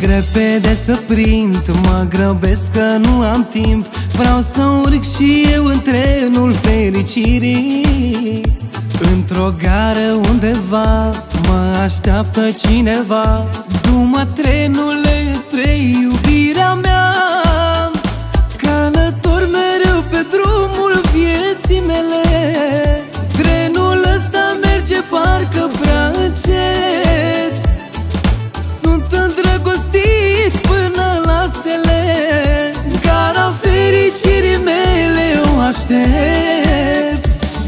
repede să prind, mă grăbesc că nu am timp. Vreau să urc și eu în trenul fericirii. Într-o gară undeva mă așteaptă cineva. Du-mă, trenule, spre iubirea mea. Călător mereu pe drumul vieții mele. Trenul ăsta merge parcă prea încet. Sunt îndrăgostit până la stele. Gara fericirii mele o aștept.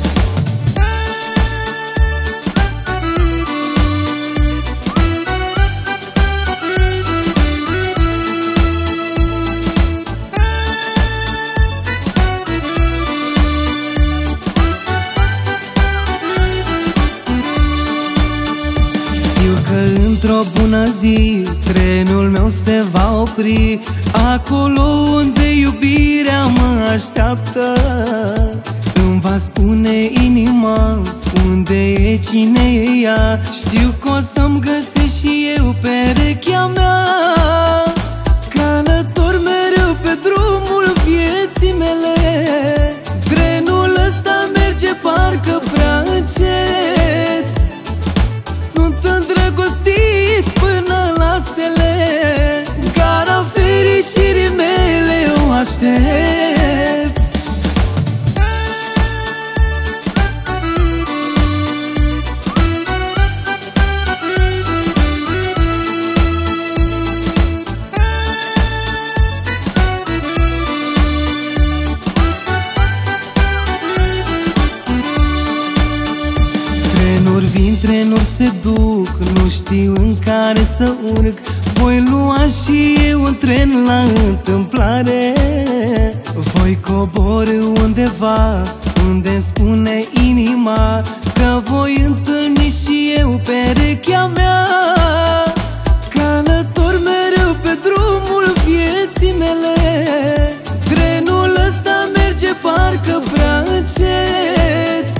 Știu că într-o bună zi trenul meu se va opri acolo unde iubirea mă așteaptă. Îmi va spune inima unde e, cine e ea. Știu că o să-mi găsesc și eu perechea mea. Călător mereu pe drumul vieții mele. Trenul ăsta merge parcă prea încet. Sunt îndrăgostit până la stele. Gara fericirii mele o aștept. Trenuri vin, trenuri se duc, nu știu în care să urc. Voi lua și eu un tren la întâmplare. Voi coborî undeva unde-mi spune inima că voi întâlni și eu perechea mea. Călător mereu pe drumul vieții mele. Trenul ăsta merge parcă prea încet.